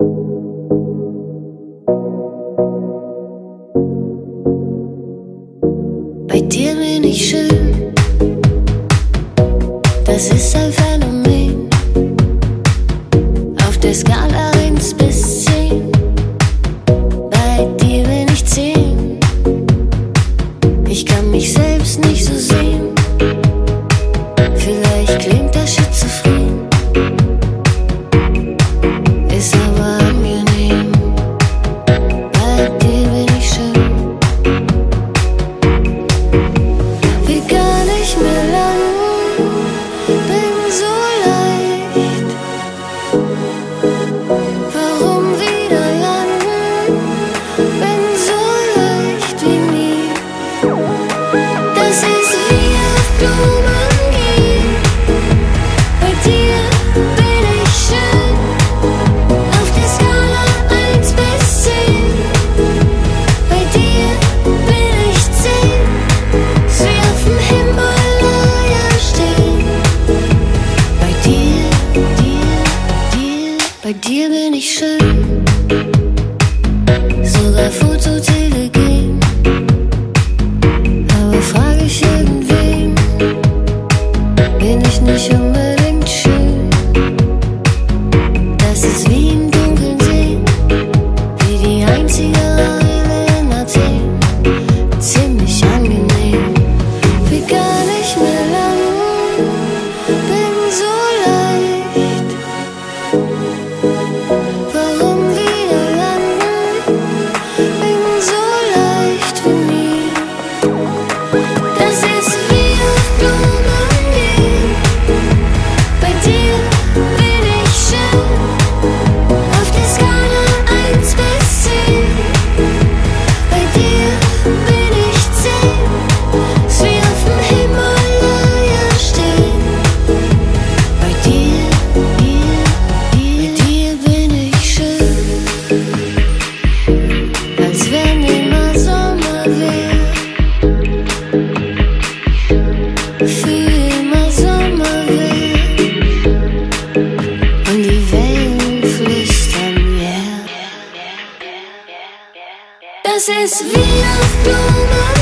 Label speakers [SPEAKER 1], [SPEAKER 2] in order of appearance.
[SPEAKER 1] Bei dir bin ich schön, das ist ein Phänomen. Auf der Skala 1 bis 10, bei dir bin ich 10. Ich kann mich selbst nicht so sehen, vielleicht klingt das schizophren, ist aber angenehm. Bei dir bin ich schön. Will gar nicht mehr lang, bin so leicht. Warum wieder landen, bin so leicht wie nie. Das ist wie auf Blumen gehen. Bei dir bin ich schön, auf der Skala 1 bis 10. Bei dir bin ich 10, ist wie auf dem Himalaya stehen. Bei dir, bei dir bin ich schön, sogar fototelegen. Aber frag ich irgendwen, bin ich nicht unbedingt schön. Das ist wie im Dunkeln sehen, wie die einzige Eule in Athen. Ziemlich angenehm, will gar nicht mehr lang, bin so leicht. Warum wieder landen, bin so leicht wie nie. Das ist wie auf Blumen gehen. Bei dir bin ich schön, auf der Skala 1 bis 10. Bei dir bin ich 10, ist wie auf dem Himalaya stehen. Bei dir bin ich schön, als wenn immer Sommer wär, für immer Sommer wär, und die Wellen flüstern, yeah. Das ist wie auf Blumen